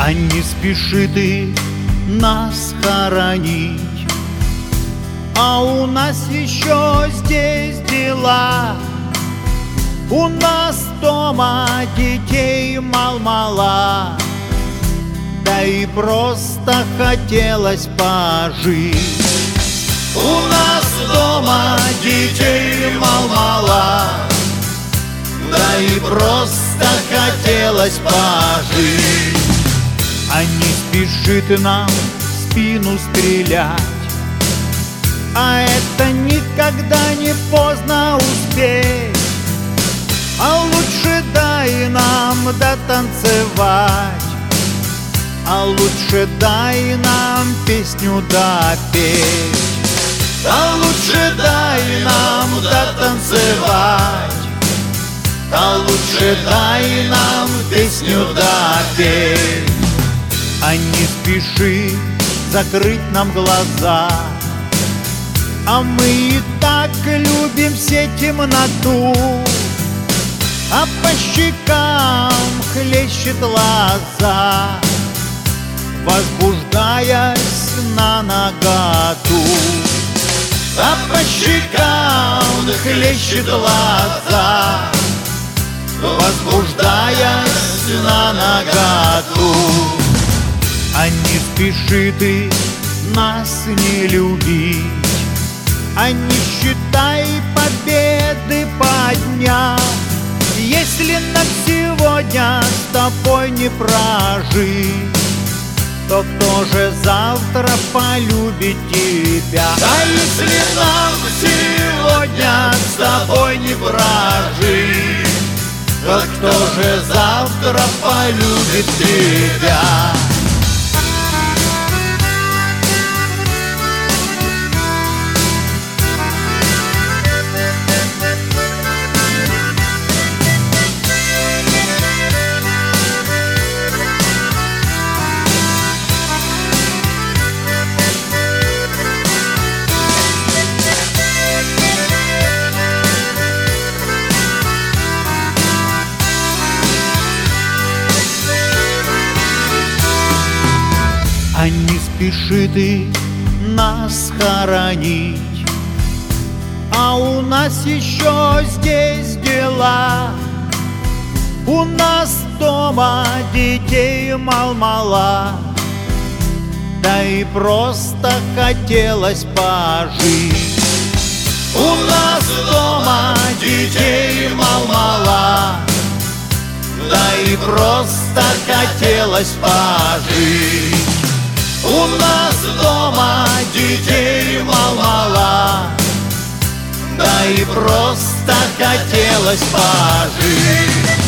А не спеши ты нас хоронить, а у нас еще здесь дела. У нас дома детей мал-мала, да и просто хотелось пожить. У нас дома детей мал-мала, да и просто хотелось пожить. А не спешит нам в спину стрелять, а это никогда не поздно успеть. А лучше дай нам дотанцевать, а лучше дай нам песню допеть. А лучше дай нам дотанцевать, а лучше дай нам песню допеть. А не спеши закрыть нам глаза, а мы и так любим все темноту. А по щекам хлещет лоза, возбуждаясь на наготу. А по щекам хлещет лоза, возбуждаясь на наготу. А не спеши ты нас не любить, а не считай победы по дням. Если нам сегодня с тобой не прожить, то кто же завтра полюбит тебя? А если нам сегодня с тобой не прожить, то кто же завтра полюбит тебя? А не спеши ты нас хоронить, а у нас еще здесь дела. У нас дома детей мал-мала, да и просто хотелось пожить. У нас дома детей мал-мала, да и просто хотелось пожить. У нас дома детей мал-мала, да и просто хотелось пожить.